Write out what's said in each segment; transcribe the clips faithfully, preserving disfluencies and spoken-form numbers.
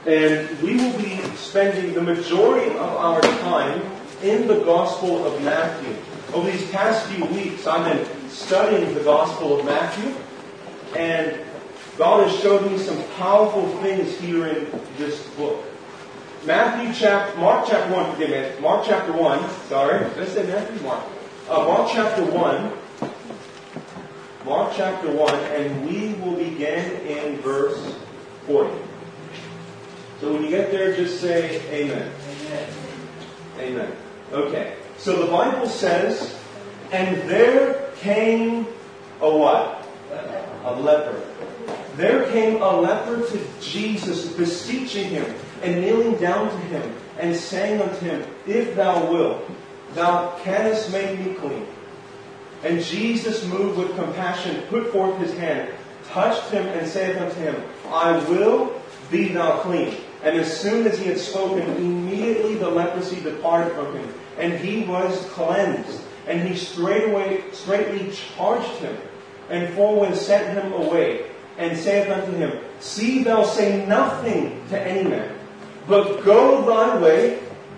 And we will be spending the majority of our time in the Gospel of Matthew. Over these past few weeks, I've been studying the Gospel of Matthew, and God has showed me some powerful things here in this book. Matthew chapter, Mark chapter one, forgive me, Mark chapter one, sorry, did I say Matthew? Mark. Uh, Mark chapter one, Mark chapter one, and we will begin in verse forty. So when you get there, just say amen. Amen. Amen. Okay. So the Bible says, and there came a what? A leper. There came a leper to Jesus, beseeching him, and kneeling down to him, and saying unto him, If thou wilt, thou canst make me clean. And Jesus, moved with compassion, put forth his hand, touched him, and saith unto him, I will, be thou clean. And as soon as he had spoken, immediately the leprosy departed from him, and he was cleansed. And he straightway, straightly charged him, and forthwith sent him away, and saith unto him, See thou say nothing to any man, but go thy way,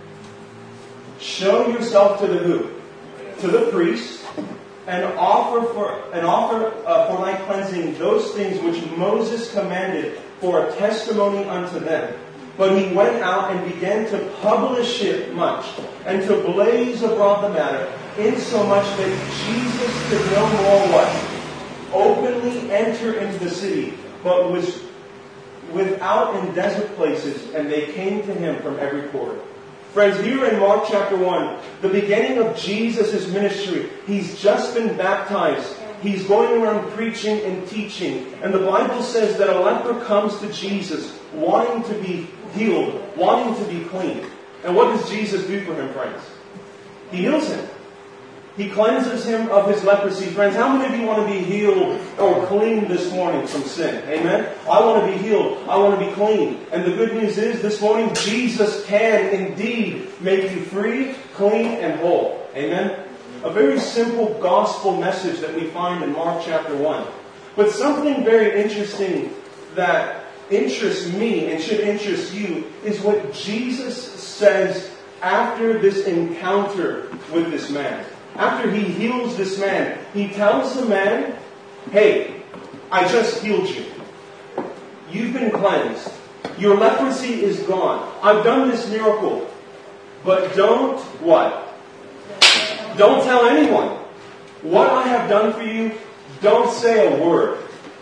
show yourself to the who? To the priest, and offer for and offer uh, for thy cleansing those things which Moses commanded for a testimony unto them. But he went out and began to publish it much, and to blaze abroad the matter, insomuch that Jesus could no more what? Openly enter into the city, but was without in desert places, and they came to him from every quarter. Friends, here in Mark chapter one, the beginning of Jesus' ministry, he's just been baptized. He's going around preaching and teaching. And the Bible says that a leper comes to Jesus wanting to be healed, wanting to be clean. And what does Jesus do for him, friends? He heals him. He cleanses him of his leprosy. Friends, how many of you want to be healed or clean this morning from sin? Amen? I want to be healed. I want to be clean. And the good news is, this morning, Jesus can indeed make you free, clean, and whole. Amen? A very simple gospel message that we find in Mark chapter one. But something very interesting that interests me and should interest you is what Jesus says after this encounter with this man. After he heals this man, he tells the man, Hey, I just healed you. You've been cleansed. Your leprosy is gone. I've done this miracle. But don't what? Don't tell anyone. What I have done for you, don't say a word.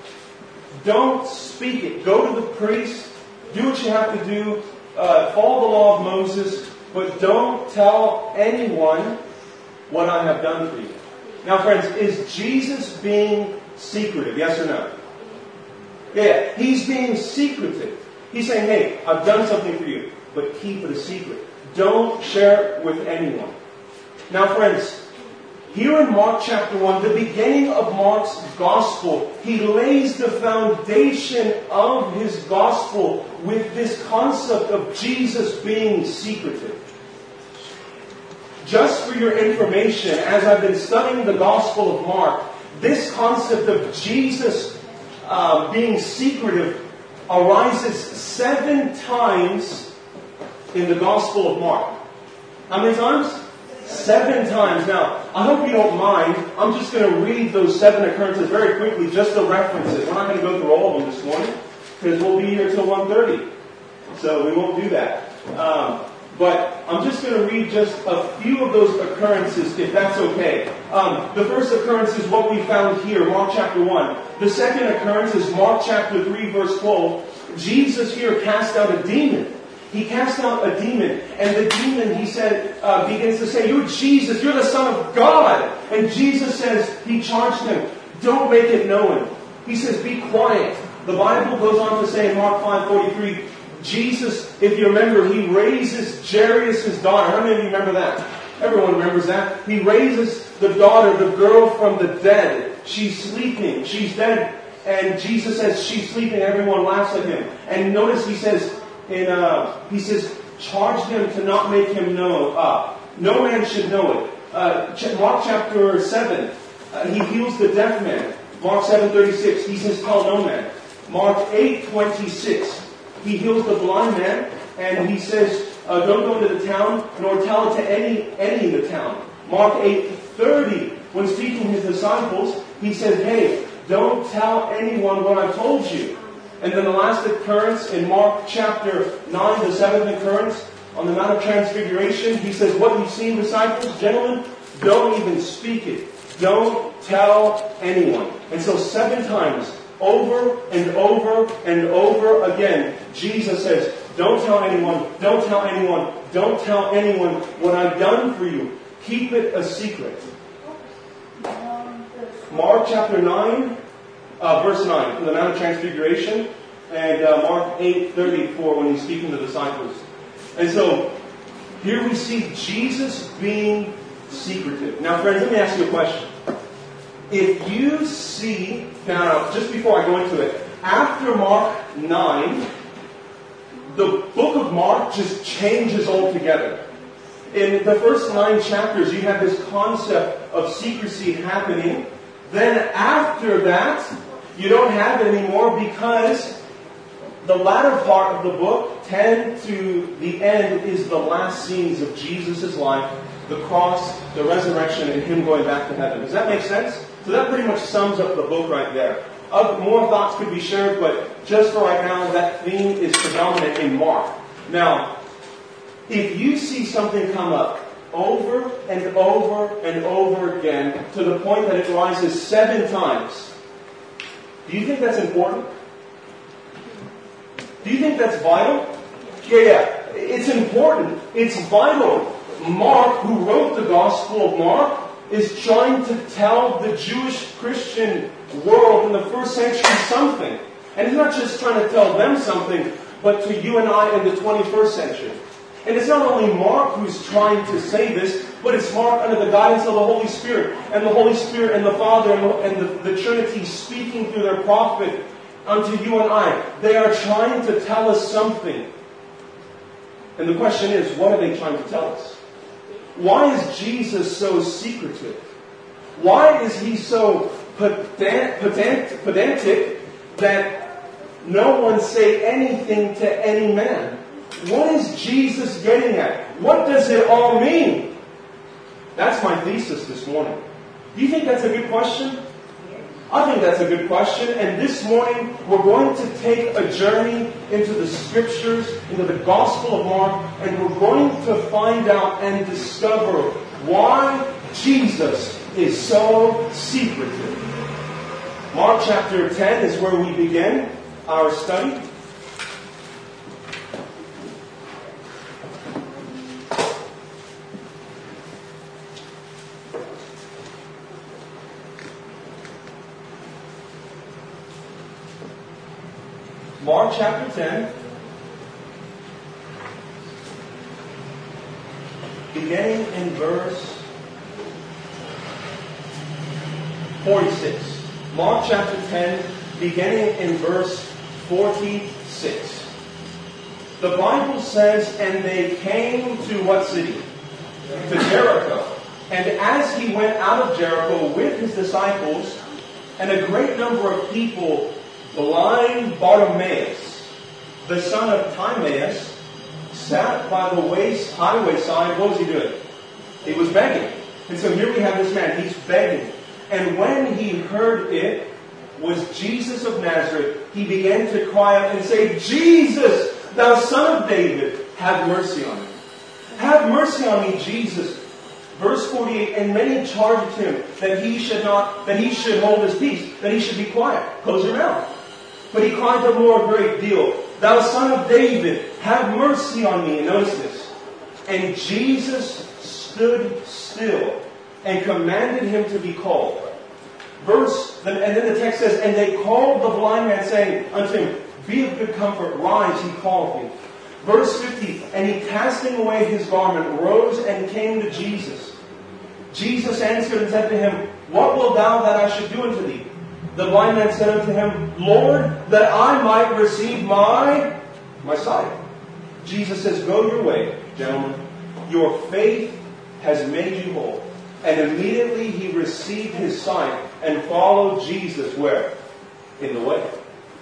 Don't speak it. Go to the priest. Do what you have to do. Uh, follow the law of Moses. But don't tell anyone what I have done for you. Now, friends, is Jesus being secretive? Yes or no? Yeah, he's being secretive. He's saying, hey, I've done something for you, but keep it a secret. Don't share it with anyone. Now, friends, here in Mark chapter one, the beginning of Mark's gospel, he lays the foundation of his gospel with this concept of Jesus being secretive. Just for your information, as I've been studying the Gospel of Mark, this concept of Jesus uh, being secretive arises seven times in the Gospel of Mark. How many times? Seven times. Now, I hope you don't mind. I'm just going to read those seven occurrences very quickly, just the references. We're not going to go through all of them this morning, because we'll be here till one thirty. So we won't do that. Um, But I'm just going to read just a few of those occurrences, if that's okay. Um, the first occurrence is what we found here, Mark chapter one. The second occurrence is Mark chapter three, verse twelve. Jesus here cast out a demon. He cast out a demon, and the demon, he said, uh, begins to say, You're Jesus, you're the Son of God. And Jesus says, he charged him, don't make it known. He says, be quiet. The Bible goes on to say in Mark five forty-three, Jesus, if you remember, he raises Jairus' daughter. How many of you remember that? Everyone remembers that. He raises the daughter, the girl from the dead. She's sleeping. She's dead. And Jesus says, she's sleeping. Everyone laughs at him. And notice he says, in, uh, he says, charge them to not make him know. Uh, no man should know it. Uh, Mark chapter seven, uh, he heals the deaf man. Mark seven thirty-six, he says, tell no man. Mark eight twenty-six, he heals the blind man, and he says, uh, don't go into the town, nor tell it to any, any in the town. Mark eight thirty, when speaking to his disciples, he says, hey, don't tell anyone what I've told you. And then the last occurrence in Mark chapter nine, the seventh occurrence, on the Mount of Transfiguration, he says, what you've seen, disciples, gentlemen, don't even speak it. Don't tell anyone. And so seven times, over and over and over again, Jesus says, don't tell anyone, don't tell anyone, don't tell anyone what I've done for you. Keep it a secret. Mark chapter nine, uh, verse nine, from the Mount of Transfiguration, and uh, Mark eight thirty-four, when he's speaking to the disciples. And so, here we see Jesus being secretive. Now, friends, let me ask you a question. If you see, now, just before I go into it, after Mark nine, the book of Mark just changes altogether. In the first nine chapters, you have this concept of secrecy happening. Then after that, you don't have it anymore because the latter part of the book, ten to the end, is the last scenes of Jesus' life, the cross, the resurrection, and Him going back to heaven. Does that make sense? So that pretty much sums up the book right there. Uh, more thoughts could be shared, but just for right now, that theme is predominant in Mark. Now, if you see something come up over and over and over again to the point that it rises seven times, do you think that's important? Do you think that's vital? Yeah, yeah. It's important. It's vital. Mark, who wrote the Gospel of Mark, is trying to tell the Jewish Christian world in the first century something. And he's not just trying to tell them something, but to you and I in the twenty-first century. And it's not only Mark who's trying to say this, but it's Mark under the guidance of the Holy Spirit. And the Holy Spirit and the Father and the, and the, the Trinity speaking through their prophet unto you and I. They are trying to tell us something. And the question is, what are they trying to tell us? Why is Jesus so secretive? Why is He so pedant, pedant, pedantic that no one say anything to any man? What is Jesus getting at? What does it all mean? That's my thesis this morning. Do you think that's a good question? I think that's a good question. And this morning, we're going to take a journey into the Scriptures, into the Gospel of Mark, and we're going to find out and discover why Jesus is so secretive. Mark chapter ten is where we begin our study. Mark chapter ten, beginning in verse forty-six. Mark chapter ten, beginning in verse forty-six. The Bible says, and they came to what city? To Jericho. And as he went out of Jericho with his disciples, and a great number of people, blind Bartimaeus, the son of Timaeus, sat by the ways, highway side. What was he doing? He was begging. And so here we have this man. He's begging. And when he heard it was Jesus of Nazareth, he began to cry out and say, Jesus, thou son of David, have mercy on me. Have mercy on me, Jesus. Verse forty-eight, and many charged him that he should not, that he should hold his peace, that he should be quiet. Close your mouth. But he cried the more a great deal, thou son of David, have mercy on me. And notice this. And Jesus stood still and commanded him to be called. Verse, and then the text says, and they called the blind man, saying unto him, be of good comfort, rise, he calleth thee. Verse fifty, and he casting away his garment, rose and came to Jesus. Jesus answered and said to him, what wilt thou that I should do unto thee? The blind man said unto him, Lord, that I might receive my, my sight. Jesus says, go your way, gentlemen. Your faith has made you whole. And immediately he received his sight and followed Jesus where? In the way.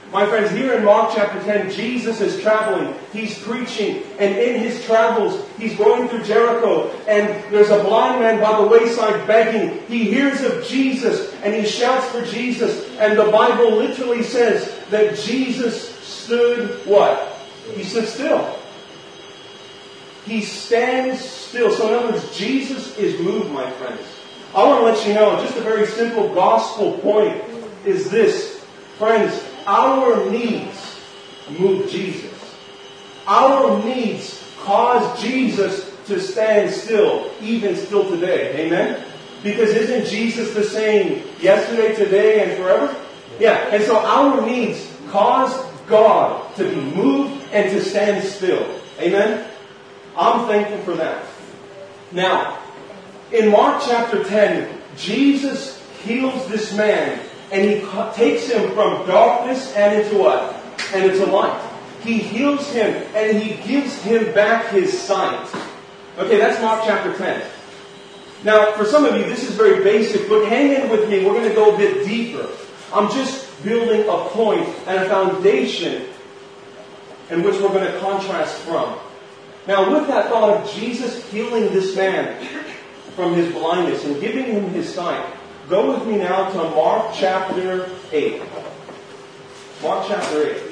My friends, here in Mark chapter ten, Jesus is traveling. He's preaching. And in his travels, he's going through Jericho. And there's a blind man by the wayside begging. He hears of Jesus and he shouts for Jesus. And the Bible literally says that Jesus stood what? He stood still. He stands still. So in other words, Jesus is moved, my friends. I want to let you know, just a very simple gospel point is this. Friends, our needs move Jesus. Our needs cause Jesus to stand still, even still today. Amen? Because isn't Jesus the same yesterday, today, and forever? Yeah. And so our needs cause God to be moved and to stand still. Amen? I'm thankful for that. Now, in Mark chapter ten, Jesus heals this man. And he takes him from darkness and into what? And into light. He heals him and he gives him back his sight. Okay, that's Mark chapter ten. Now, for some of you, this is very basic, but hang in with me. We're going to go a bit deeper. I'm just building a point and a foundation in which we're going to contrast from. Now, with that thought of Jesus healing this man from his blindness and giving him his sight, go with me now to Mark chapter eight. Mark chapter eight.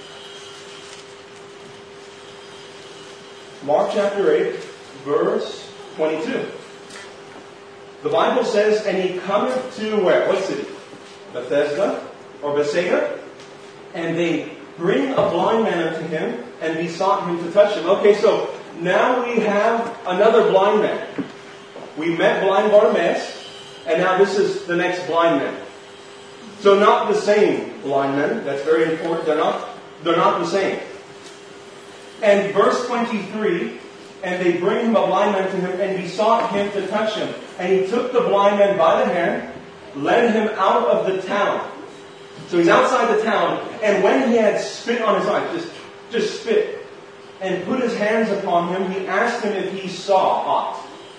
Mark chapter eight, verse twenty-two. The Bible says, and he cometh to where? What city? Bethesda or Bethsaida. And they bring a blind man unto him and besought him to touch him. Okay, so now we have another blind man. We met blind Bartimaeus. And now this is the next blind man. So not the same blind men. That's very important. They're not, they're not the same. And verse twenty-three, and they bring him a blind man to him and besought him to touch him. And he took the blind man by the hand, led him out of the town. So he's outside the town. And when he had spit on his eye, just, just spit, and put his hands upon him, he asked him if he saw aught.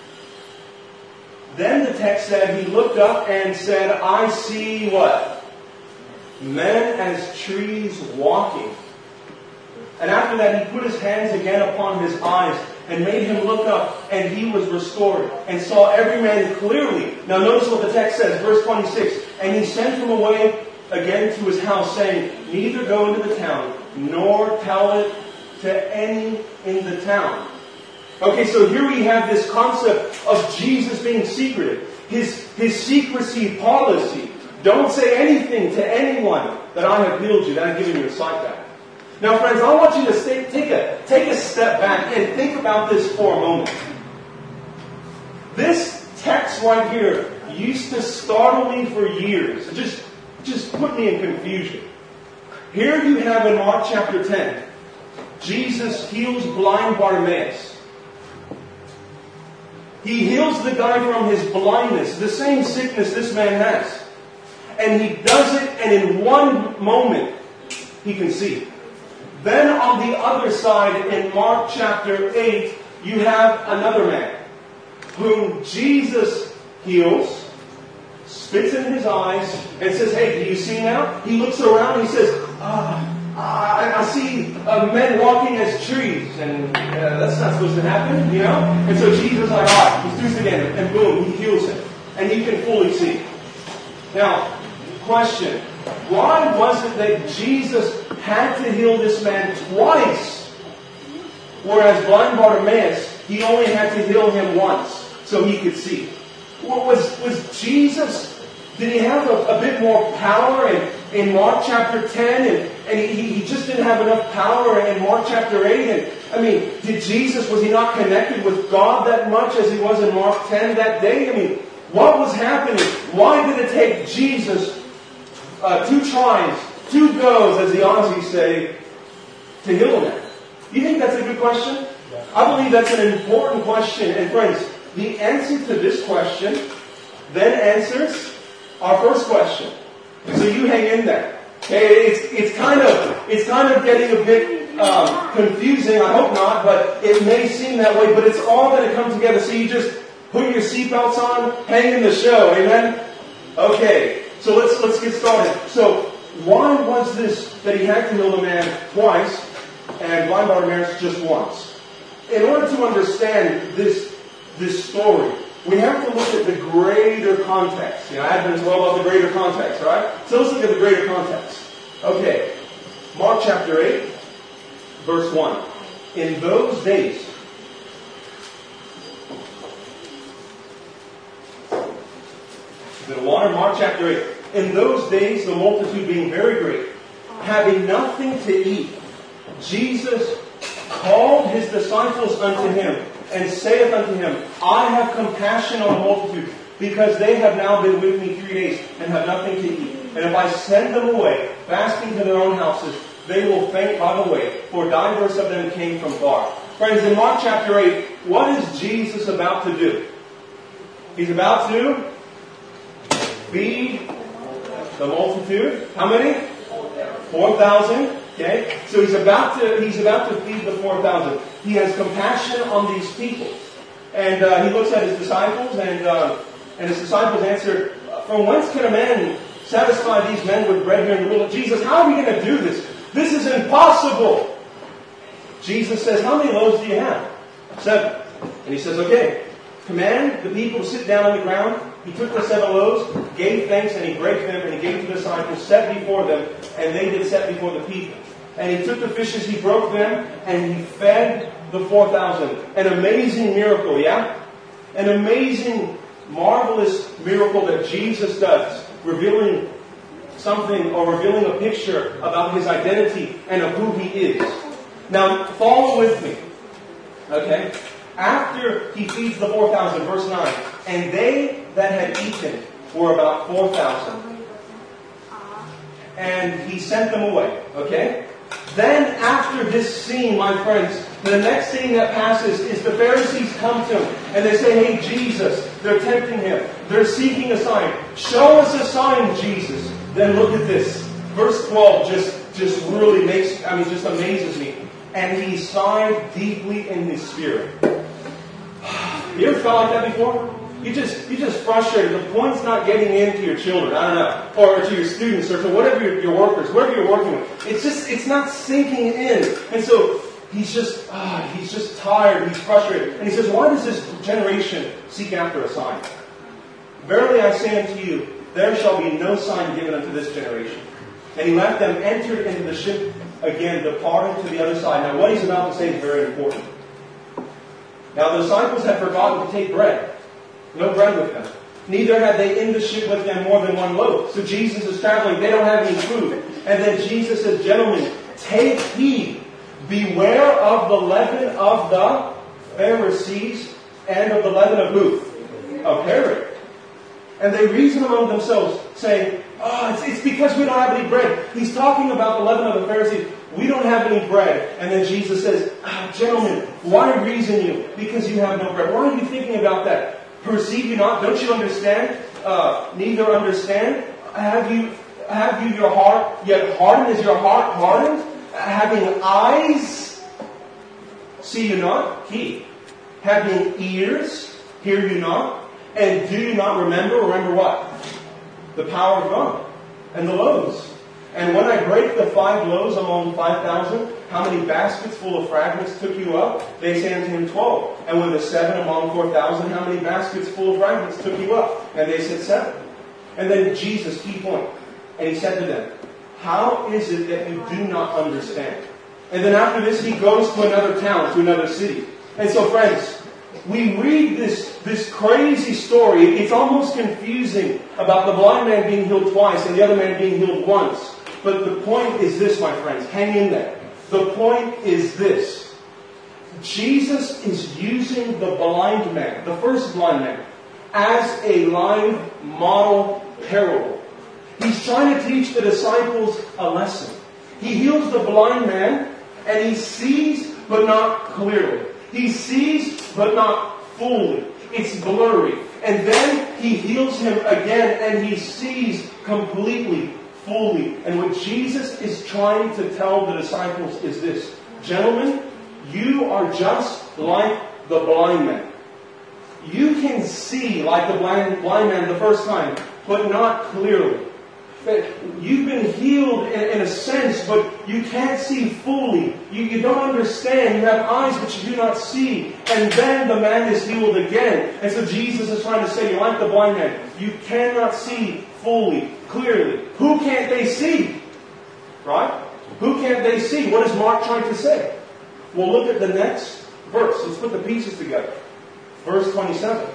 Then the text said, he looked up and said, I see what? Men as trees walking. And after that, he put his hands again upon his eyes and made him look up, and he was restored and saw every man clearly. Now notice what the text says, verse twenty-six. And he sent him away again to his house, saying, neither go into the town, nor tell it to any in the town. Okay, so here we have this concept of Jesus being secretive. His, his secrecy policy. Don't say anything to anyone that I have healed you, that I've given you a sight back. Now, friends, I want you to stay, take a take a step back and think about this for a moment. This text right here used to startle me for years. It just, just put me in confusion. Here you have in Mark chapter ten, Jesus heals blind Bartimaeus. He heals the guy from his blindness, the same sickness this man has. And he does it, and in one moment, he can see. Then on the other side, in Mark chapter eight, you have another man whom Jesus heals, spits in his eyes, and says, hey, do you see now? He looks around and he says, ah, I, I see uh, men walking as trees, and uh, that's not supposed to happen, you know? And so Jesus is like, all right, he does it again, and boom, he heals him. And he can fully see. Now, question, why was it that Jesus had to heal this man twice, whereas blind Bartimaeus, he only had to heal him once, so he could see? Was, was Jesus... Did he have a, a bit more power in, in Mark chapter ten, and, and he, he just didn't have enough power in Mark chapter eight? And I mean, did Jesus, was he not connected with God that much as he was in Mark ten that day? I mean, what was happening? Why did it take Jesus uh, two tries, two goes, as the Aussies say, to heal him? You think that's a good question? I believe that's an important question. And friends, the answer to this question then answers our first question. So you hang in there. Okay, it's it's kind of it's kind of getting a bit um, confusing. I hope not, but it may seem that way. But it's all going to come together. So you just put your seatbelts on, hang in the show. Amen. Okay, so let's let's get started. So why was this that he had to heal the man twice and blind Bartimaeus just once? In order to understand this, this story, we have to look at the greater context. You know, Advent is all about the greater context, right? So let's look at the greater context. Okay, Mark chapter eight, verse one. In those days, the water, Mark chapter eight. In those days, the multitude being very great, having nothing to eat, Jesus called his disciples unto him, and saith unto him, I have compassion on the multitude, because they have now been with me three days, and have nothing to eat. And if I send them away, fasting to their own houses, they will faint by the way, for divers of them came from far. Friends, in Mark chapter eight, what is Jesus about to do? He's about to feed the multitude. How many? Four thousand. Okay, so he's about to he's about to feed the four thousand. He has compassion on these people, and uh, he looks at his disciples, and uh, and his disciples answer, "From whence can a man satisfy these men with bread here in the wilderness? Jesus, how are we going to do this? This is impossible." Jesus says, "How many loaves do you have?" Seven. And he says, "Okay, command the people to sit down on the ground." He took the seven loaves, gave thanks, and he brake them, and he gave to the disciples, set before them, and they did set before the people. And he took the fishes, he broke them, and he fed the four thousand. An amazing miracle, yeah? An amazing, marvelous miracle that Jesus does, revealing something or revealing a picture about his identity and of who he is. Now, follow with me. Okay? After he feeds the four thousand, verse nine, and they that had eaten were about four thousand. And he sent them away. Okay? Then after this scene, my friends, the next scene that passes is the Pharisees come to him and they say, "Hey, Jesus," they're tempting him. They're seeking a sign. "Show us a sign, Jesus." Then look at this. Verse twelve just, just really makes, I mean, just amazes me. And he sighed deeply in his spirit. You ever felt like that before? You just, you just frustrated. The point's not getting into your children, I don't know, or to your students, or to whatever your, your workers, whoever you're working with. It's just, it's not sinking in. And so he's just, ah, he's just tired. He's frustrated. And he says, "Why does this generation seek after a sign? Verily I say unto you, there shall be no sign given unto this generation." And he left them, entered into the ship again, departed to the other side. Now what he's about to say is very important. Now the disciples had forgotten to take bread. No bread with them. Neither had they in the ship with them more than one loaf. So Jesus is traveling. They don't have any food. And then Jesus says, "Gentlemen, take heed. Beware of the leaven of the Pharisees and of the leaven of who? Of Herod." And they reason among themselves, saying, "Oh, it's, it's because we don't have any bread." He's talking about the leaven of the Pharisees. We don't have any bread. And then Jesus says, ah, "Gentlemen, why reason you? Because you have no bread." Why are you thinking about that? "Perceive you not? Don't you understand? Uh, neither understand? Have you have you your heart yet hardened? Is your heart hardened? Having eyes, see you not? Key. Having ears, hear you not? And do you not remember? Remember what? The power of God and the loaves. And when I break the five loaves among five thousand, how many baskets full of fragments took you up? They say unto him, twelve. And when the seven among four thousand, how many baskets full of fragments took you up? And they said, seven. And then Jesus, key point. And he said to them, how is it that you do not understand? And then after this, he goes to another town, to another city. And so, friends, we read this, this crazy story. It's almost confusing about the blind man being healed twice and the other man being healed once. But the point is this, my friends. Hang in there. The point is this. Jesus is using the blind man, the first blind man, as a live model parable. He's trying to teach the disciples a lesson. He heals the blind man, and he sees but not clearly. He sees but not fully. It's blurry. And then he heals him again, and he sees completely, fully. And what Jesus is trying to tell the disciples is this. Gentlemen, you are just like the blind man. You can see like the blind, blind man the first time, but not clearly. that you've been healed in, in a sense, but you can't see fully. You, you don't understand. You have eyes, but you do not see. And then the man is healed again. And so Jesus is trying to say, you're like the blind man. You cannot see fully, clearly. Who can't they see? Right? Who can't they see? What is Mark trying to say? Well, look at the next verse. Let's put the pieces together. Verse twenty-seven.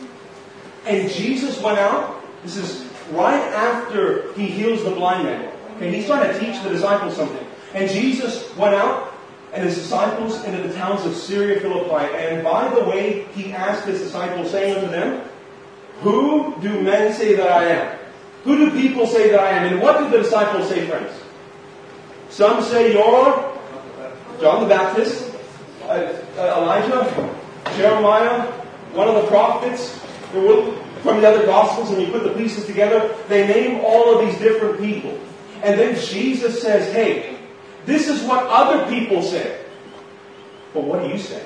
And Jesus went out. This is right after he heals the blind man. And he's trying to teach the disciples something. And Jesus went out and his disciples into the towns of Syria, Philippi. And by the way, he asked his disciples, saying unto them, who do men say that I am? Who do people say that I am? And what did the disciples say, friends? Some say you're John the Baptist, uh, uh, Elijah, Jeremiah, one of the prophets. From the other Gospels, and you put the pieces together, they name all of these different people. And then Jesus says, hey, this is what other people say. But what do you say?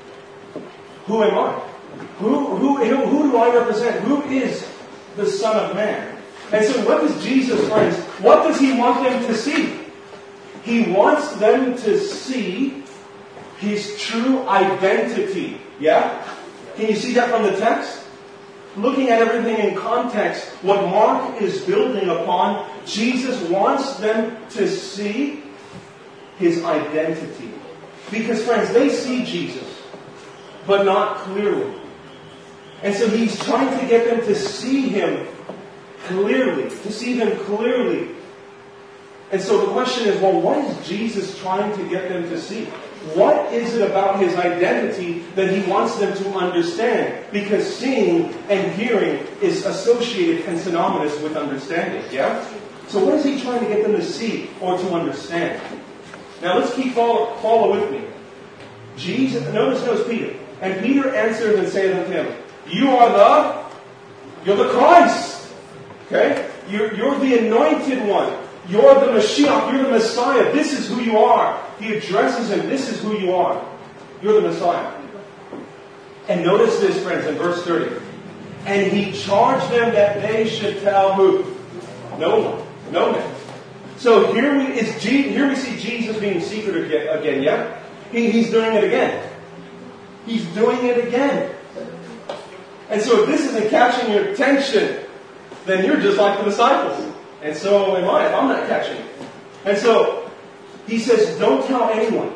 Who am I? Who, who, who, who do I represent? Who is the Son of Man? And so what does Jesus, friends, what does he want them to see? He wants them to see his true identity. Yeah? Can you see that from the text? Looking at everything in context, what Mark is building upon, Jesus wants them to see his identity. Because, friends, they see Jesus, but not clearly. And so he's trying to get them to see him clearly, to see them clearly. And so the question is, well, what is Jesus trying to get them to see? What is it about his identity that he wants them to understand? Because seeing and hearing is associated and synonymous with understanding, yeah? So what is he trying to get them to see or to understand? Now let's keep follow, follow with me. Jesus, notice, notice Peter. And Peter answered and said unto him, you are the, you're the Christ. Okay? You're, you're the anointed one. You're the Mashiach. You're the Messiah. This is who you are. He addresses him. This is who you are. You're the Messiah. And notice this, friends, in verse thirty. And he charged them that they should tell who? No one. No man. So here we, is G, here we see Jesus being secret again, yeah? He, he's doing it again. He's doing it again. And so if this isn't catching your attention, then you're just like the disciples. And so am I, if I'm not catching it. And so, he says, don't tell anyone.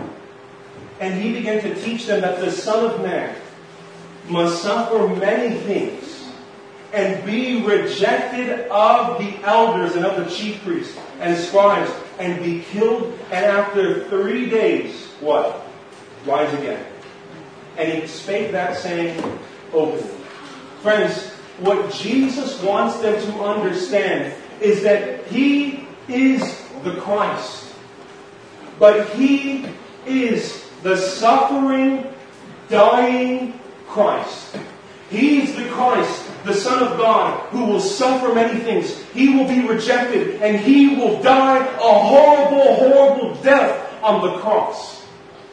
And he began to teach them that the Son of Man must suffer many things and be rejected of the elders and of the chief priests and scribes and be killed, and after three days, what? Rise again. And he spake that saying openly. Friends, what Jesus wants them to understand is that he is the Christ. But he is the suffering, dying Christ. He is the Christ, the Son of God, who will suffer many things. He will be rejected, and he will die a horrible, horrible death on the cross.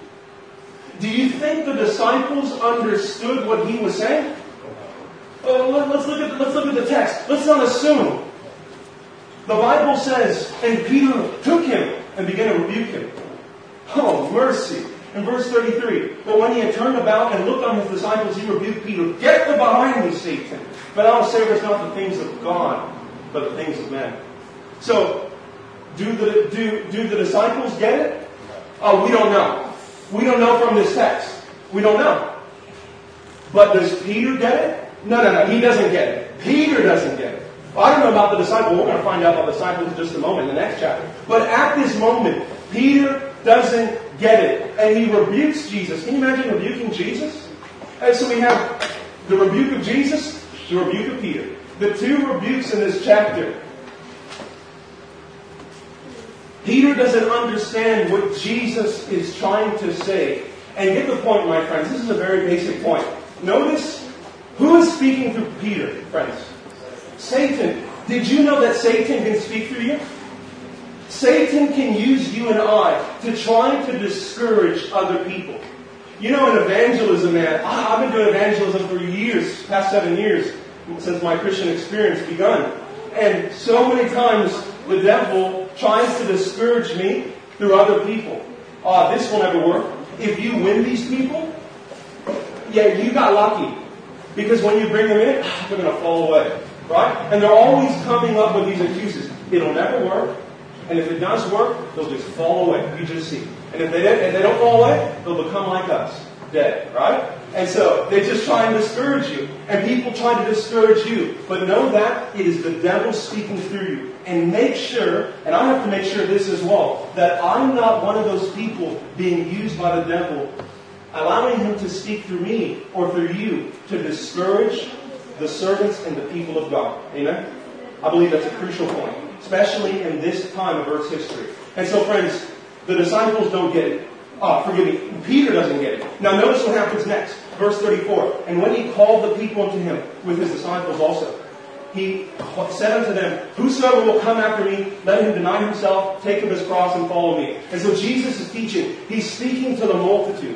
Do you think the disciples understood what he was saying? Uh, let, let's look at let's look at the text. Let's not assume. The Bible says, and Peter took him and began to rebuke him. Oh, mercy. In verse thirty-three, but when he had turned about and looked on his disciples, he rebuked Peter. Get thee behind me, Satan. But I will savour not the things of God, but the things of men. So, do the, do, do the disciples get it? Oh, we don't know. We don't know from this text. We don't know. But does Peter get it? No, no, no. He doesn't get it. Peter doesn't get it. Well, I don't know about the disciples. We're going to find out about the disciples in just a moment in the next chapter. But at this moment, Peter doesn't get it. And he rebukes Jesus. Can you imagine rebuking Jesus? And so we have the rebuke of Jesus, the rebuke of Peter. The two rebukes in this chapter. Peter doesn't understand what Jesus is trying to say. And get the point, my friends. This is a very basic point. Notice who is speaking through Peter, friends? Satan. Did you know that Satan can speak through you? Satan can use you and I to try to discourage other people. You know, in evangelism, man, I've been doing evangelism for years, past seven years, since my Christian experience begun. And so many times the devil tries to discourage me through other people. Uh, this will never work. If you win these people, yeah, you got lucky. Because when you bring them in, they're going to fall away. Right? And they're always coming up with these excuses. It'll never work. And if it does work, they'll just fall away. You just see. And if they, if they don't fall away, they'll become like us. Dead. Right? And so they just try and discourage you. And people try to discourage you. But know that it is the devil speaking through you. And make sure, and I have to make sure this as well, that I'm not one of those people being used by the devil, allowing him to speak through me or through you to discourage the servants and the people of God. Amen? I believe that's a crucial point, especially in this time of Earth's history. And so, friends, the disciples don't get it. Oh, forgive me, Peter doesn't get it. Now notice what happens next. Verse thirty-four. And when he called the people unto him with his disciples also, he said unto them, whosoever will come after me, let him deny himself, take up his cross, and follow me. And so Jesus is teaching. He's speaking to the multitude.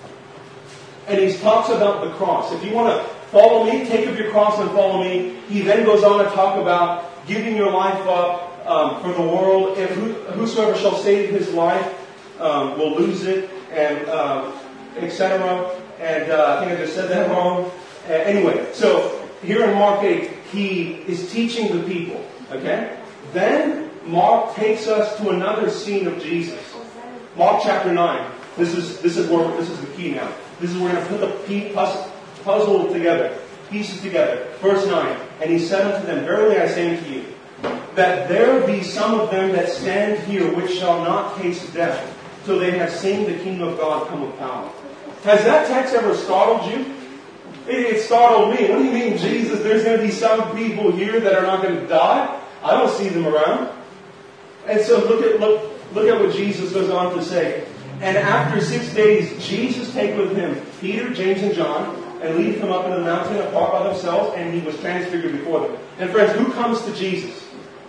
And he talks about the cross. If you want to follow me, take up your cross and follow me. He then goes on to talk about giving your life up um, for the world. If who, whosoever shall save his life um, will lose it, and um, et cetera. And uh, I think I just said that wrong. Uh, anyway, so here in Mark eight, he is teaching the people. Okay? Then Mark takes us to another scene of Jesus. Mark chapter nine. This is this is where this is the key now. This is where we're going to put the puzzle together, pieces together. Verse nine. And he said unto them, verily I say unto you, that there be some of them that stand here which shall not taste death, till they have seen the kingdom of God come with power. Has that text ever startled you? It, it startled me. What do you mean, Jesus? There's going to be some people here that are not going to die? I don't see them around. And so look at look look at what Jesus goes on to say. And after six days, Jesus take with him Peter, James, and John, and lead them up into the mountain apart by themselves, and he was transfigured before them. And friends, who comes to Jesus?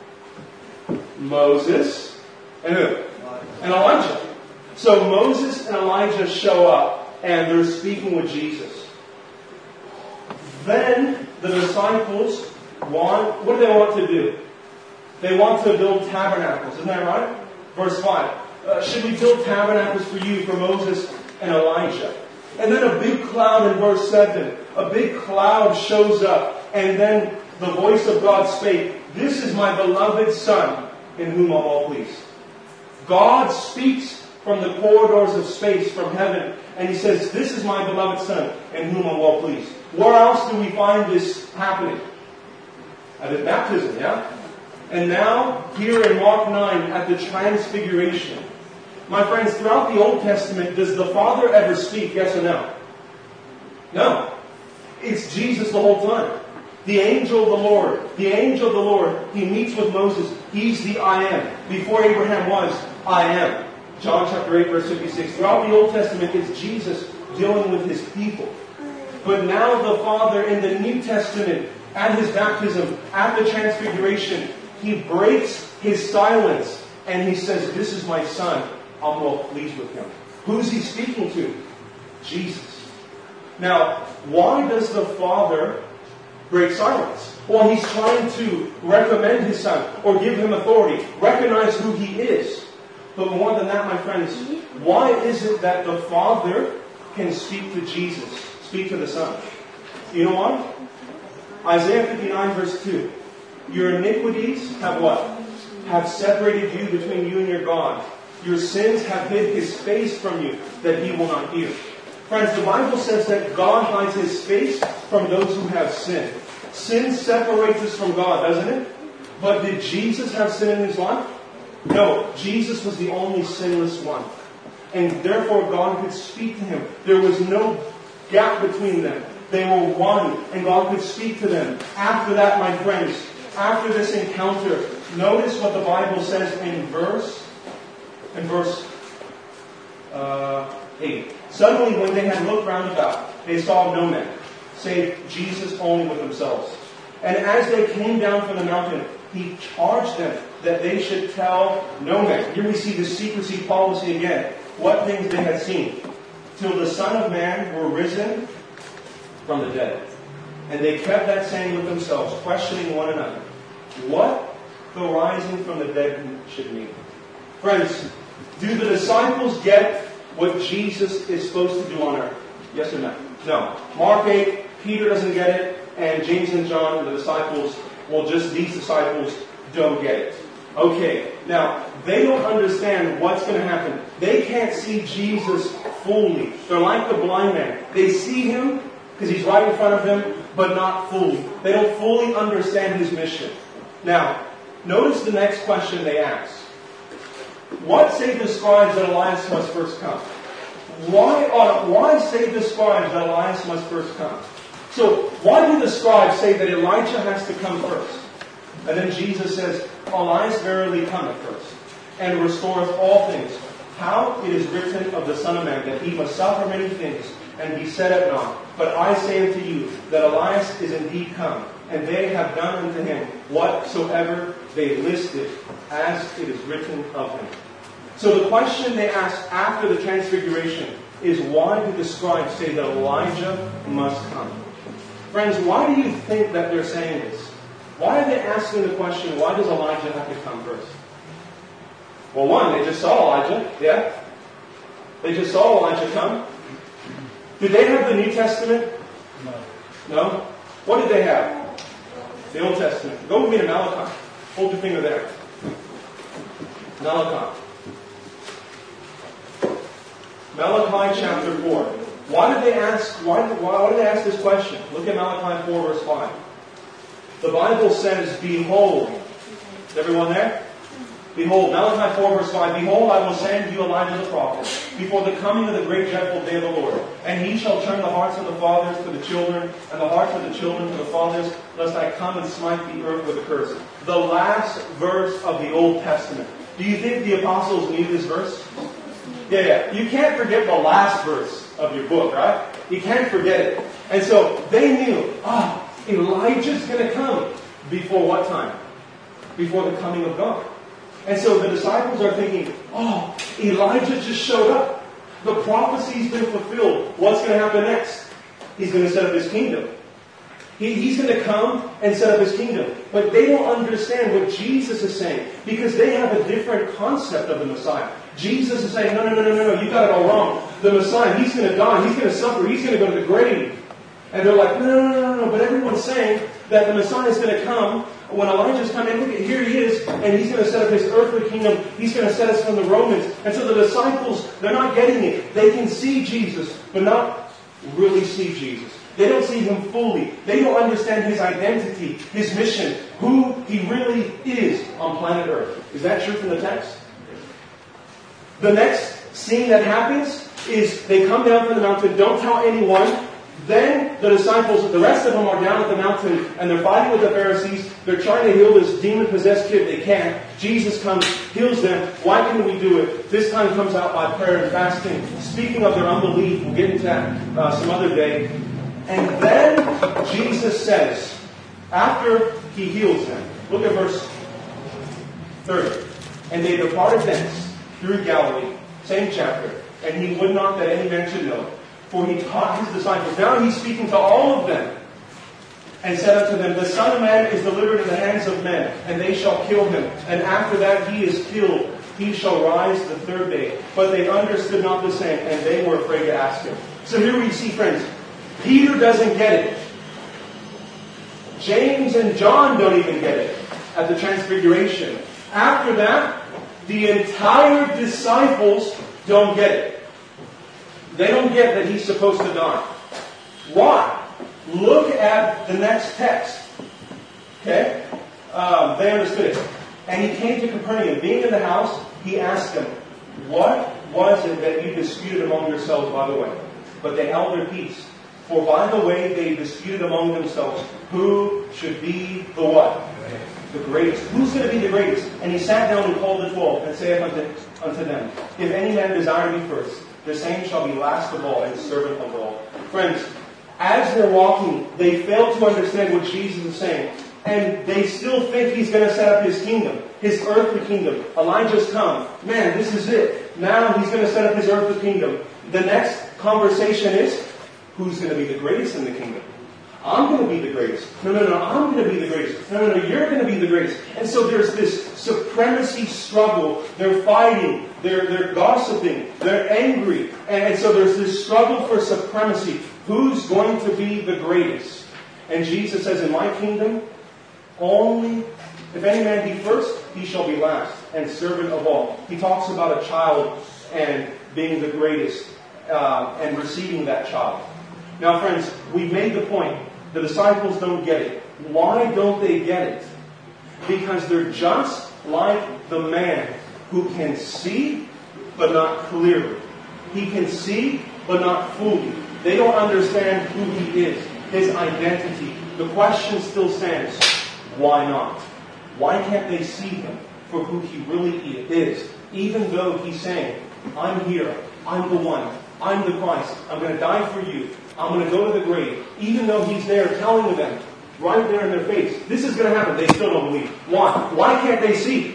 Moses and who? And Elijah. So Moses and Elijah show up, and they're speaking with Jesus. Then the disciples want, what do they want to do? They want to build tabernacles. Isn't that right? Verse five. Uh, should we build tabernacles for you, for Moses and Elijah? And then a big cloud in verse seven. A big cloud shows up. And then the voice of God spake, this is my beloved Son, in whom I'm well pleased. God speaks from the corridors of space, from heaven. And he says, this is my beloved Son, in whom I'm well pleased. Where else do we find this happening? At his baptism, yeah? And now, here in Mark nine, at the Transfiguration. My friends, throughout the Old Testament, does the Father ever speak, yes or no? No. It's Jesus the whole time. The angel of the Lord. The angel of the Lord, he meets with Moses. He's the I am. Before Abraham was, I am. John chapter eight, verse fifty-six. Throughout the Old Testament, it's Jesus dealing with his people. But now the Father in the New Testament, at his baptism, at the Transfiguration, he breaks his silence and he says, this is my Son. I'm well pleased with him. Who's he speaking to? Jesus. Now, why does the Father break silence? Well, he's trying to recommend his Son or give him authority, recognize who he is. But more than that, my friends, why is it that the Father can speak to Jesus, speak to the Son? You know why? Isaiah fifty-nine verse two. Your iniquities have what? Have separated you between you and your God. Your sins have hid his face from you, that he will not hear. Friends, the Bible says that God hides his face from those who have sinned. Sin separates us from God, doesn't it? But did Jesus have sin in his life? No, Jesus was the only sinless one. And therefore God could speak to him. There was no gap between them. They were one, and God could speak to them. After that, my friends, after this encounter, notice what the Bible says in verse, in verse uh, eight. Suddenly, when they had looked round about, they saw no man, save Jesus only with themselves. And as they came down from the mountain, he charged them that they should tell no man. Here we see the secrecy policy again. What things they had seen. Till the Son of Man were risen from the dead. And they kept that saying with themselves, questioning one another. what the rising from the dead should mean. Friends, do the disciples get what Jesus is supposed to do on earth? Yes or no? No. Mark eight, Peter doesn't get it, and James and John, the disciples, well, just these disciples don't get it. Okay, now, they don't understand what's going to happen. They can't see Jesus fully. They're like the blind man. They see him because he's right in front of them, but not fully. They don't fully understand his mission. Now, notice the next question they ask. What say the scribes that Elias must first come? Why, uh, why say the scribes that Elias must first come? So, why do the scribes say that Elijah has to come first? And then Jesus says, Elias verily cometh first, and restoreth all things. How? It is written of the Son of Man, that he must suffer many things, and be set at naught. But I say unto you, that Elias is indeed come, and they have done unto him whatsoever they listed, as it is written of him. So the question they ask after the transfiguration is, why do the scribes say that Elijah must come? Friends, why do you think that they're saying this? Why are they asking the question, why does Elijah have to come first? Well, one, they just saw Elijah, yeah? They just saw Elijah come. Did they have the New Testament? No. No? What did they have? The Old Testament. Go with me to Malachi. Hold your finger there. Malachi. Malachi chapter four. Why did they ask, why, why, why did they ask this question? Look at Malachi four verse five. The Bible says, behold. Is everyone there? Behold, Malachi four verse five. Behold, I will send you Elijah the prophet before the coming of the great dreadful day of the Lord. And he shall turn the hearts of the fathers to the children, and the hearts of the children to the fathers, lest I come and smite the earth with a curse. The last verse of the Old Testament. Do you think the apostles knew this verse? Yeah, yeah. You can't forget the last verse of your book, right? You can't forget it. And so they knew, ah, oh, Elijah's going to come. Before what time? Before the coming of God. And so the disciples are thinking, oh, Elijah just showed up. The prophecy's been fulfilled. What's going to happen next? He's going to set up his kingdom. He, he's going to come and set up his kingdom. But they don't understand what Jesus is saying, because they have a different concept of the Messiah. Jesus is saying, no, no, no, no, no, you got it all wrong. The Messiah, he's going to die. He's going to suffer. He's going to go to the grave. And they're like, no, no, no, no, no. But everyone's saying that the Messiah is going to come. When Elijah's coming, look at, here he is, and he's going to set up his earthly kingdom. He's going to set us from the Romans. And so the disciples, they're not getting it. They can see Jesus, but not really see Jesus. They don't see him fully. They don't understand his identity, his mission, who he really is on planet Earth. Is that true from the text? The next scene that happens is they come down from the mountain. Don't tell anyone. Then the disciples, the rest of them are down at the mountain and they're fighting with the Pharisees. They're trying to heal this demon-possessed kid. They can't. Jesus comes, heals them. Why can we do it? This time comes out by prayer and fasting. Speaking of their unbelief, we'll get into that uh, some other day. And then Jesus says, after he heals them, look at verse thirty. And they departed thence through Galilee, same chapter, and he would not that any man should know. For he taught his disciples. Now he's speaking to all of them. And said unto them, the Son of Man is delivered in the hands of men, and they shall kill him. And after that he is killed, he shall rise the third day. But they understood not the same, and they were afraid to ask him. So here we see, friends, Peter doesn't get it. James and John don't even get it at the Transfiguration. After that, the entire disciples don't get it. They don't get that he's supposed to die. Why? Look at the next text. Okay? Um, they understood it. And he came to Capernaum. Being in the house, he asked them, what was it that you disputed among yourselves by the way? But they held their peace. For by the way they disputed among themselves, who should be the what? The greatest. Who's going to be the greatest? And he sat down and called the twelve, and saith unto, unto them, if any man desire to be first, the same shall be last of all and servant of all. Friends, as they're walking, they fail to understand what Jesus is saying. And they still think he's going to set up his kingdom, his earthly kingdom. Elijah's come. Man, this is it. Now he's going to set up his earthly kingdom. The next conversation is, who's going to be the greatest in the kingdom? I'm going to be the greatest. No, no, no, I'm going to be the greatest. No, no, no, you're going to be the greatest. And so there's this supremacy struggle. They're fighting. They're, they're gossiping. They're angry. And, and so there's this struggle for supremacy. Who's going to be the greatest? And Jesus says, in my kingdom, only if any man be first, he shall be last and servant of all. He talks about a child and being the greatest uh, and receiving that child. Now, friends, we've made the point. The disciples don't get it. Why don't they get it? Because they're just like the man who can see, but not clearly. He can see, but not fully. They don't understand who he is, his identity. The question still stands, why not? Why can't they see him for who he really is? Even though he's saying, I'm here, I'm the one, I'm the Christ, I'm going to die for you, I'm going to go to the grave. Even though he's there telling them, right there in their face, this is going to happen, they still don't believe. Why? Why can't they see?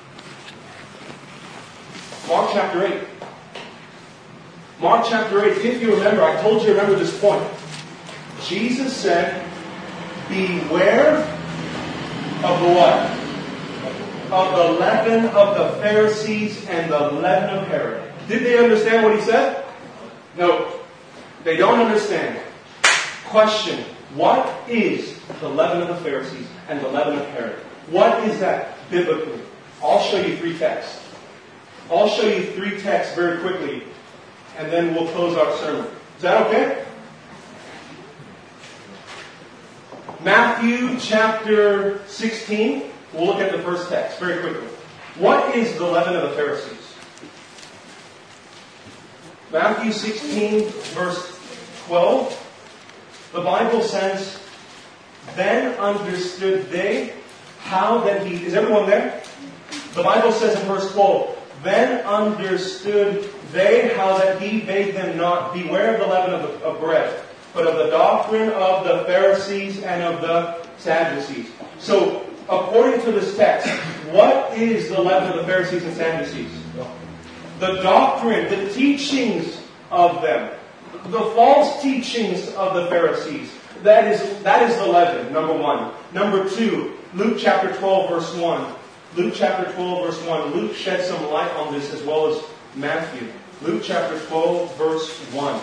Mark chapter eight. Mark chapter eight, if you remember, I told you to remember this point. Jesus said, beware of the what? Of the leaven of the Pharisees and the leaven of Herod. Did they understand what he said? No. They don't understand. Question. What is the leaven of the Pharisees and the leaven of Herod? What is that biblically? I'll show you three texts. I'll show you three texts very quickly, and then we'll close our sermon. Is that okay? Matthew chapter sixteen. We'll look at the first text very quickly. What is the leaven of the Pharisees? Matthew sixteen, verse twelve. The Bible says, then understood they how that he... Is everyone there? The Bible says in verse twelve, then understood they how that he bade them not beware of the leaven of, the, of bread, but of the doctrine of the Pharisees and of the Sadducees. So, according to this text, what is the leaven of the Pharisees and Sadducees? The doctrine, the teachings of them. The false teachings of the Pharisees. That is, that is the leaven, number one. Number two, Luke chapter twelve, verse one. Luke chapter twelve, verse one. Luke sheds some light on this as well as Matthew. Luke chapter twelve, verse one.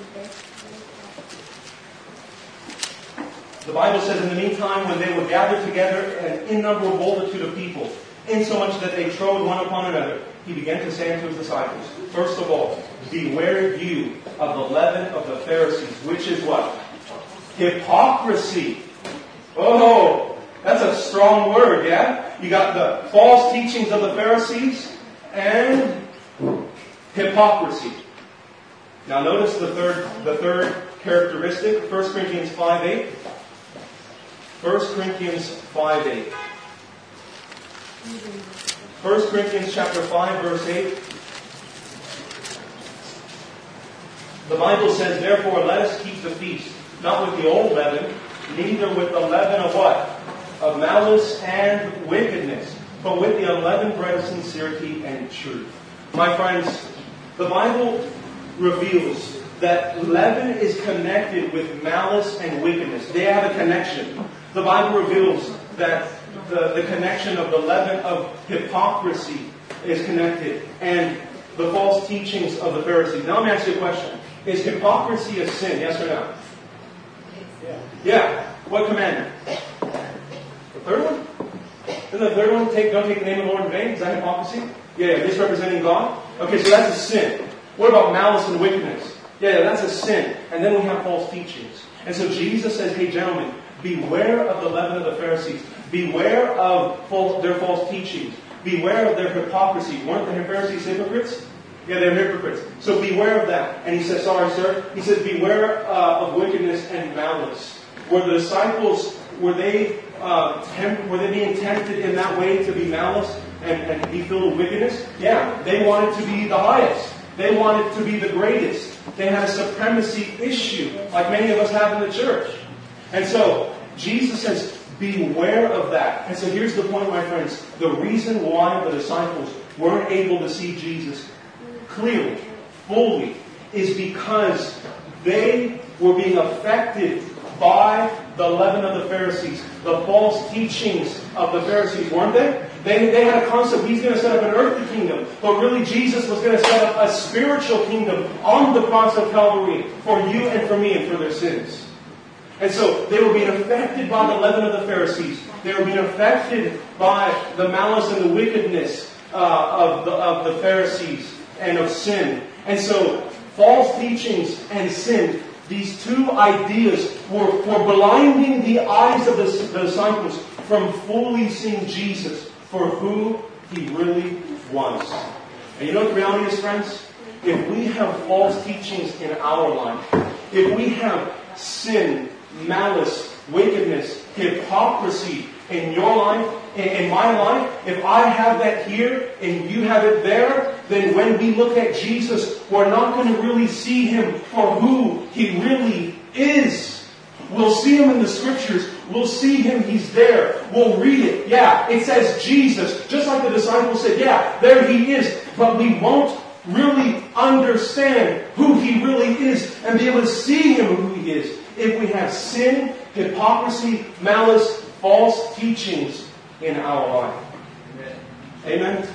The Bible says, in the meantime, when they were gathered together, an innumerable multitude of people, insomuch that they trode one upon another, he began to say unto his disciples, first of all, beware you of the leaven of the Pharisees, which is what? Hypocrisy. Oh, that's a strong word, yeah? You got the false teachings of the Pharisees and hypocrisy. Now notice the third, the third characteristic, First Corinthians five eight. First Corinthians five eight. First Corinthians chapter five, verse eight. The Bible says, therefore let us keep the feast, not with the old leaven, neither with the leaven of what? Of malice and wickedness, but with the unleavened bread of sincerity and truth. My friends, the Bible reveals that leaven is connected with malice and wickedness. They have a connection. The Bible reveals that the, the connection of the leaven of hypocrisy is connected, and the false teachings of the Pharisees. Now let me ask you a question. Is hypocrisy a sin, yes or no? Yeah. Yeah. What commandment? The third one? Isn't the third one, take, don't take the name of the Lord in vain? Is that hypocrisy? Yeah, yeah, misrepresenting God? Okay, so that's a sin. What about malice and wickedness? Yeah, yeah, that's a sin. And then we have false teachings. And so Jesus says, hey gentlemen, beware of the leaven of the Pharisees. Beware of false, their false teachings. Beware of their hypocrisy. Weren't the Pharisees hypocrites? Yeah, they're hypocrites. So beware of that. And he says, sorry, sir. He says, beware uh, of wickedness and malice. Were the disciples, were they uh, temp- were they being tempted in that way to be malice and, and be filled with wickedness? Yeah, they wanted to be the highest. They wanted to be the greatest. They had a supremacy issue, like many of us have in the church. And so, Jesus says, beware of that. And so here's the point, my friends. The reason why the disciples weren't able to see Jesus clearly, fully, is because they were being affected by the leaven of the Pharisees, the false teachings of the Pharisees, weren't they? They, they had a concept, he's going to set up an earthly kingdom. But really, Jesus was going to set up a spiritual kingdom on the cross of Calvary for you and for me and for their sins. And so they were being affected by the leaven of the Pharisees. They were being affected by the malice and the wickedness uh, of, the, of the Pharisees and of sin. And so false teachings and sin, these two ideas were, were blinding the eyes of the, the disciples from fully seeing Jesus for who He really was. And you know what the reality is, friends? If we have false teachings in our life, if we have sin, malice, wickedness, hypocrisy in your life, in, in my life, if I have that here and you have it there, then when we look at Jesus, we're not going to really see Him for who He really is. We'll see Him in the Scriptures. We'll see Him, He's there. We'll read it. Yeah, it says Jesus. Just like the disciples said, yeah, there He is. But we won't really understand who He really is and be able to see Him who He is if we have sin, hypocrisy, malice, false teachings in our life. Amen?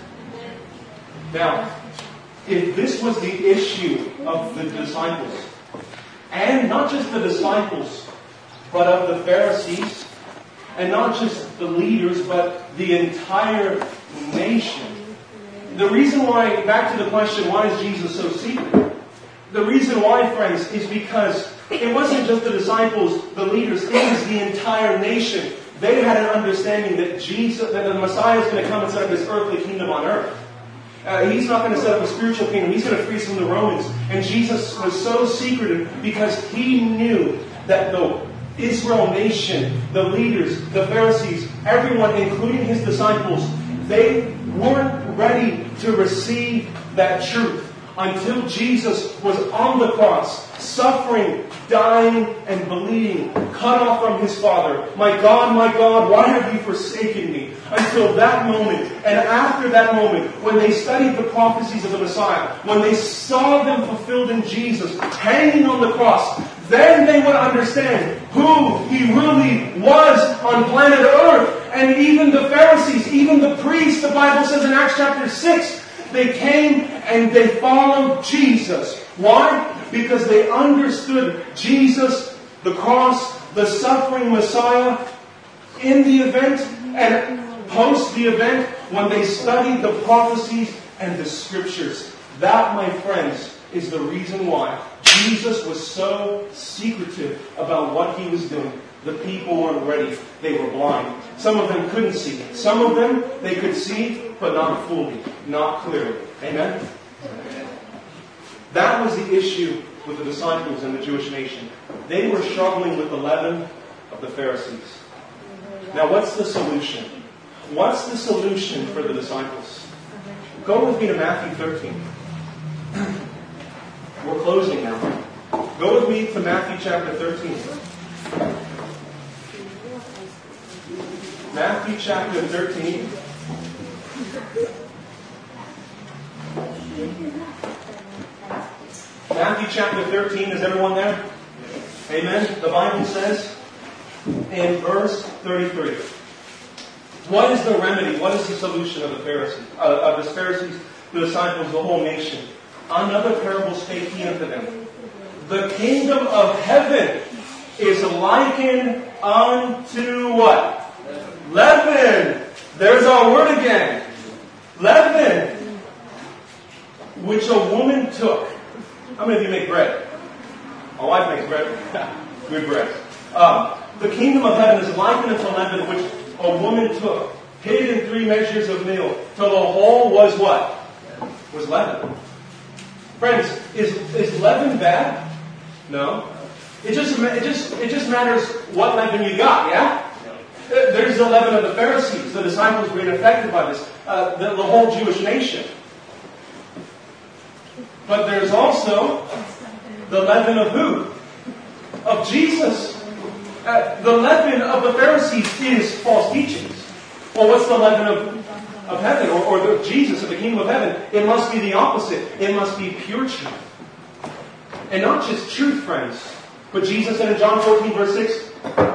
Now, if this was the issue of the disciples, and not just the disciples, but of the Pharisees, and not just the leaders, but the entire nation. The reason why, back to the question, why is Jesus so secret? The reason why, friends, is because it wasn't just the disciples, the leaders, it was the entire nation. They had an understanding that Jesus, that the Messiah is going to come and set up His earthly kingdom on earth. Uh, he's not going to set up a spiritual kingdom. He's going to free us from the Romans. And Jesus was so secretive because He knew that the Israel nation, the leaders, the Pharisees, everyone, including His disciples, they weren't ready to receive that truth until Jesus was on the cross, suffering, dying, and bleeding, cut off from His Father. My God, my God, why have you forsaken me? Until that moment, and after that moment, when they studied the prophecies of the Messiah, when they saw them fulfilled in Jesus, hanging on the cross, then they would understand who He really was on planet Earth. And even the Pharisees, even the priests, the Bible says in Acts chapter six, they came and they followed Jesus. Why? Because they understood Jesus, the cross, the suffering Messiah, in the event and post the event, when they studied the prophecies and the Scriptures. That, my friends, is the reason why Jesus was so secretive about what He was doing. The people weren't ready. They were blind. Some of them couldn't see. Some of them, they could see, but not fully, not clearly. Amen? That was the issue with the disciples in the Jewish nation. They were struggling with the leaven of the Pharisees. Now, what's the solution? What's the solution for the disciples? Go with me to Matthew thirteen. We're closing now. Go with me to Matthew chapter thirteen. Matthew chapter thirteen. Matthew chapter thirteen, is everyone there? Amen. The Bible says in verse thirty-three. What is the remedy? What is the solution of the Pharisees, uh, of the Pharisees, the disciples, the whole nation? Another parable spake He unto them. The kingdom of heaven is likened unto what? Leaven. There's our word again. Leaven. Which a woman took. How many of you make bread? My wife makes bread. Good bread. Um, the kingdom of heaven is likened unto leaven, which a woman took, hid in three measures of meal, till the whole was what? Was leaven. Friends, is is leaven bad? No. It just it just it just matters what leaven you got. Yeah. There's the leaven of the Pharisees. The disciples were being affected by this. Uh, the, the whole Jewish nation. But there's also the leaven of who? Of Jesus. Uh, the leaven of the Pharisees is false teachings. Well, what's the leaven of, of heaven? Or, or the Jesus of the kingdom of heaven? It must be the opposite. It must be pure truth. And not just truth, friends. But Jesus said in John fourteen, verse six,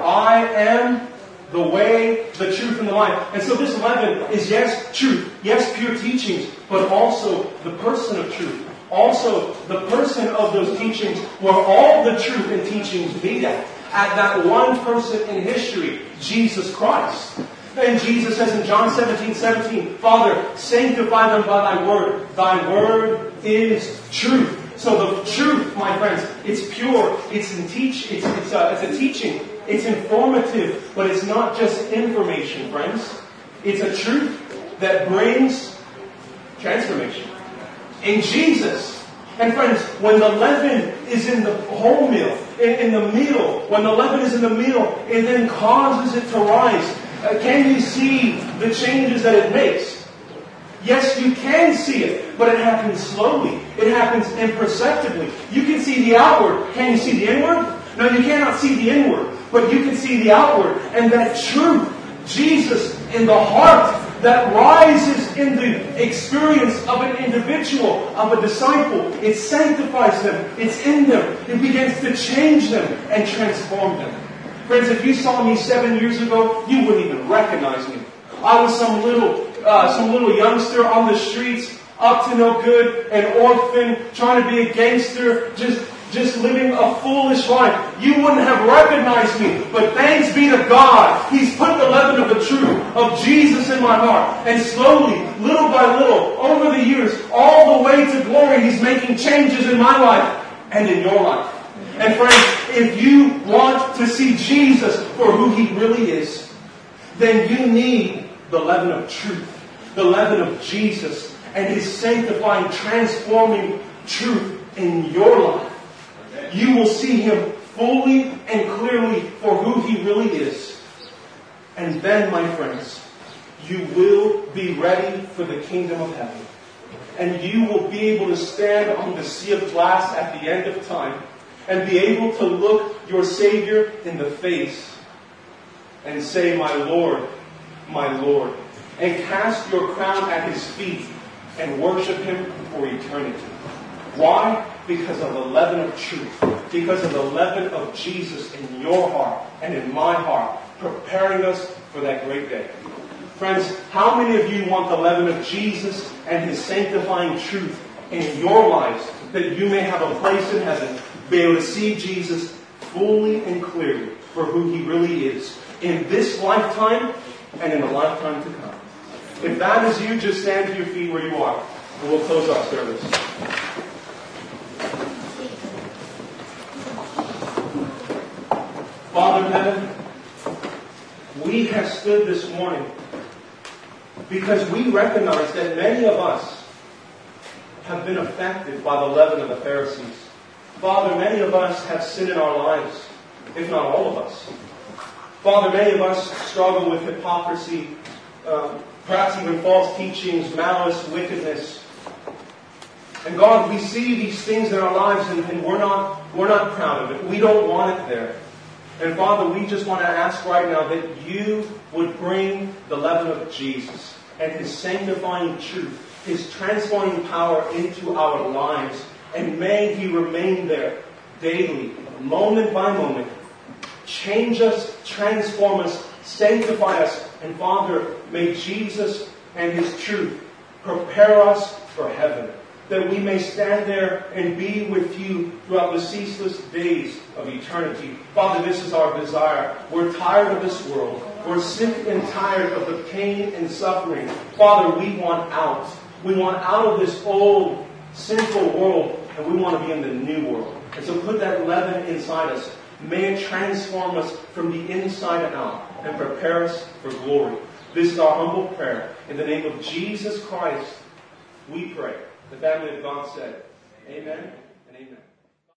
I am the way, the truth, and the life. And so this leaven is, yes, truth. Yes, pure teachings, but also the person of truth. Also, the person of those teachings where all the truth and teachings meet at. At that one person in history, Jesus Christ. And Jesus says in John seventeen, seventeen, Father, sanctify them by thy word. Thy word is truth. So the truth, my friends, it's pure. It's in teach. It's it's a, it's a teaching. It's informative, but it's not just information, friends. It's a truth that brings transformation in Jesus. And friends, when the leaven is in the whole meal, in, in the meal, when the leaven is in the meal, it then causes it to rise. Uh, can you see the changes that it makes? Yes, you can see it, but it happens slowly. It happens imperceptibly. You can see the outward. Can you see the inward? No, you cannot see the inward, but you can see the outward. And that truth, Jesus in the heart, that rises in the experience of an individual, of a disciple, it sanctifies them. It's in them. It begins to change them and transform them. Friends, if you saw me seven years ago, you wouldn't even recognize me. I was some little, uh, some little youngster on the streets, up to no good, an orphan, trying to be a gangster, just just living a foolish life. You wouldn't have recognized me. But thanks be to God, He's put the leaven of the truth of Jesus in my heart. And slowly, little by little, over the years, all the way to glory, He's making changes in my life and in your life. And friends, if you want to see Jesus for who He really is, then you need the leaven of truth, the leaven of Jesus, and His sanctifying, transforming truth in your life. You will see Him fully and clearly for who He really is. And then, my friends, you will be ready for the kingdom of heaven. And you will be able to stand on the sea of glass at the end of time and be able to look your Savior in the face and say, my Lord, my Lord, and cast your crown at His feet and worship Him for eternity. Why? Because of the leaven of truth. Because of the leaven of Jesus in your heart and in my heart, preparing us for that great day. Friends, how many of you want the leaven of Jesus and His sanctifying truth in your lives, that you may have a place in heaven, be able to see Jesus fully and clearly for who He really is in this lifetime and in the lifetime to come? If that is you, just stand to your feet where you are, and we'll close our service. Father in heaven, we have stood this morning because we recognize that many of us have been affected by the leaven of the Pharisees. Father, many of us have sin in our lives, if not all of us. Father, many of us struggle with hypocrisy, uh, perhaps even false teachings, malice, wickedness. And God, we see these things in our lives and, and we're not, we're not proud of it. We don't want it there. And Father, we just want to ask right now that you would bring the leaven of Jesus and His sanctifying truth, His transforming power into our lives. And may He remain there daily, moment by moment. Change us, transform us, sanctify us. And Father, may Jesus and His truth prepare us for heaven, that we may stand there and be with you throughout the ceaseless days of eternity. Father, this is our desire. We're tired of this world. We're sick and tired of the pain and suffering. Father, we want out. We want out of this old, sinful world, and we want to be in the new world. And so put that leaven inside us. May it transform us from the inside out and prepare us for glory. This is our humble prayer. In the name of Jesus Christ, we pray. The family of God said, amen and amen.